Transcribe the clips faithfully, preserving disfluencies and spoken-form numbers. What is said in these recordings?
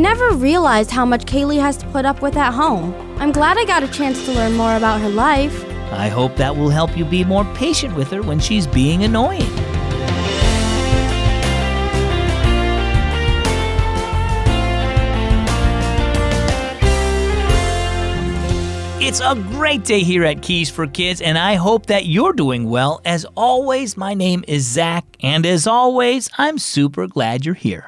never realized how much Kaylee has to put up with at home. I'm glad I got a chance to learn more about her life. I hope that will help you be more patient with her when she's being annoying. It's a great day here at Keys for Kids, and I hope that you're doing well. As always, my name is Zach, and as always, I'm super glad you're here.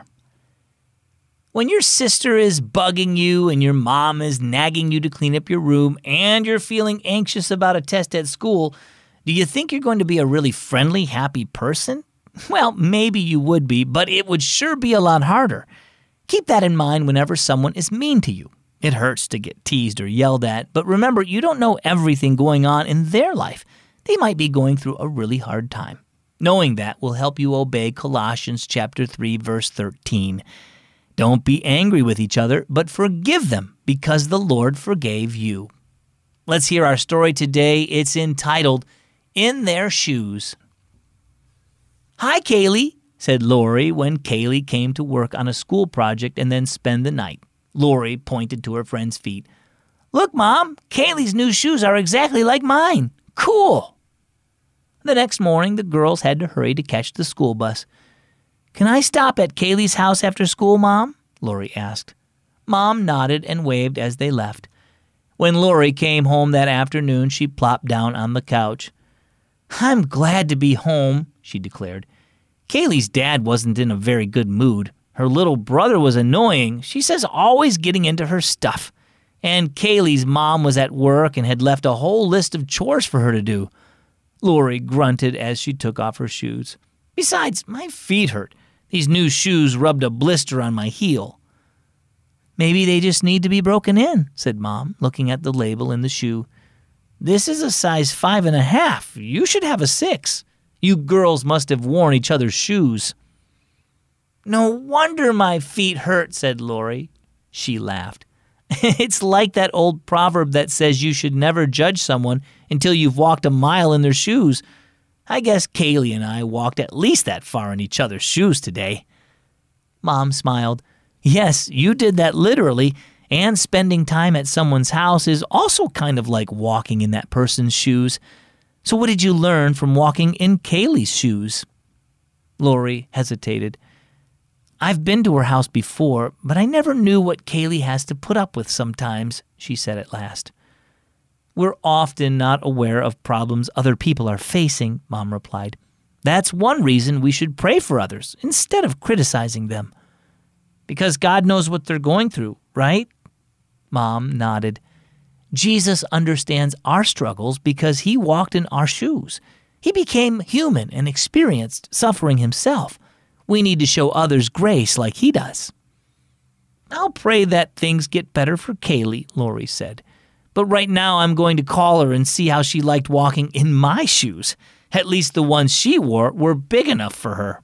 When your sister is bugging you and your mom is nagging you to clean up your room and you're feeling anxious about a test at school, do you think you're going to be a really friendly, happy person? Well, maybe you would be, but it would sure be a lot harder. Keep that in mind whenever someone is mean to you. It hurts to get teased or yelled at, but remember, you don't know everything going on in their life. They might be going through a really hard time. Knowing that will help you obey Colossians chapter three, verse thirteen. Don't be angry with each other, but forgive them because the Lord forgave you. Let's hear our story today. It's entitled, In Their Shoes. Hi, Kaylee, said Lori when Kaylee came to work on a school project and then spend the night. Lori pointed to her friend's feet. Look, Mom, Kaylee's new shoes are exactly like mine. Cool. The next morning, the girls had to hurry to catch the school bus. Can I stop at Kaylee's house after school, Mom? Lori asked. Mom nodded and waved as they left. When Lori came home that afternoon, she plopped down on the couch. I'm glad to be home, she declared. Kaylee's dad wasn't in a very good mood. Her little brother was annoying. She says always getting into her stuff. And Kaylee's mom was at work and had left a whole list of chores for her to do. Lori grunted as she took off her shoes. Besides, my feet hurt. These new shoes rubbed a blister on my heel. Maybe they just need to be broken in, said Mom, looking at the label in the shoe. This is a size five and a half. You should have a six. You girls must have worn each other's shoes. No wonder my feet hurt, said Lori. She laughed. It's like that old proverb that says you should never judge someone until you've walked a mile in their shoes. I guess Kaylee and I walked at least that far in each other's shoes today. Mom smiled. Yes, you did that literally, and spending time at someone's house is also kind of like walking in that person's shoes. So what did you learn from walking in Kaylee's shoes? Lori hesitated. I've been to her house before, but I never knew what Kaylee has to put up with sometimes, she said at last. We're often not aware of problems other people are facing, Mom replied. That's one reason we should pray for others instead of criticizing them. Because God knows what they're going through, right? Mom nodded. Jesus understands our struggles because he walked in our shoes. He became human and experienced suffering himself. We need to show others grace like he does. I'll pray that things get better for Kaylee, Lori said. But right now I'm going to call her and see how she liked walking in my shoes. At least the ones she wore were big enough for her.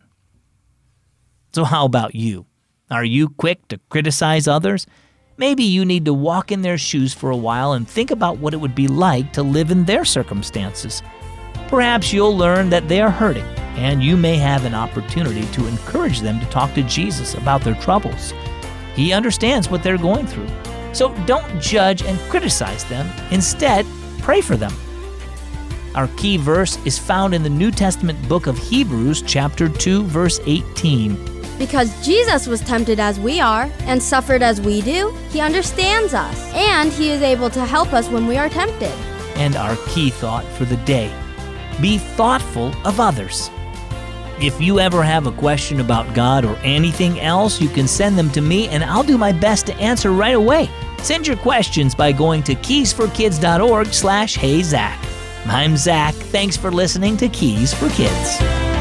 So how about you? Are you quick to criticize others? Maybe you need to walk in their shoes for a while and think about what it would be like to live in their circumstances. Perhaps you'll learn that they are hurting, and you may have an opportunity to encourage them to talk to Jesus about their troubles. He understands what they're going through. So don't judge and criticize them. Instead, pray for them. Our key verse is found in the New Testament book of Hebrews, chapter two, verse eighteen. Because Jesus was tempted as we are and suffered as we do, he understands us, and he is able to help us when we are tempted. And our key thought for the day, be thoughtful of others. If you ever have a question about God or anything else, you can send them to me, and I'll do my best to answer right away. Send your questions by going to keysforkids.org slash heyzach. I'm Zach. Thanks for listening to Keys for Kids.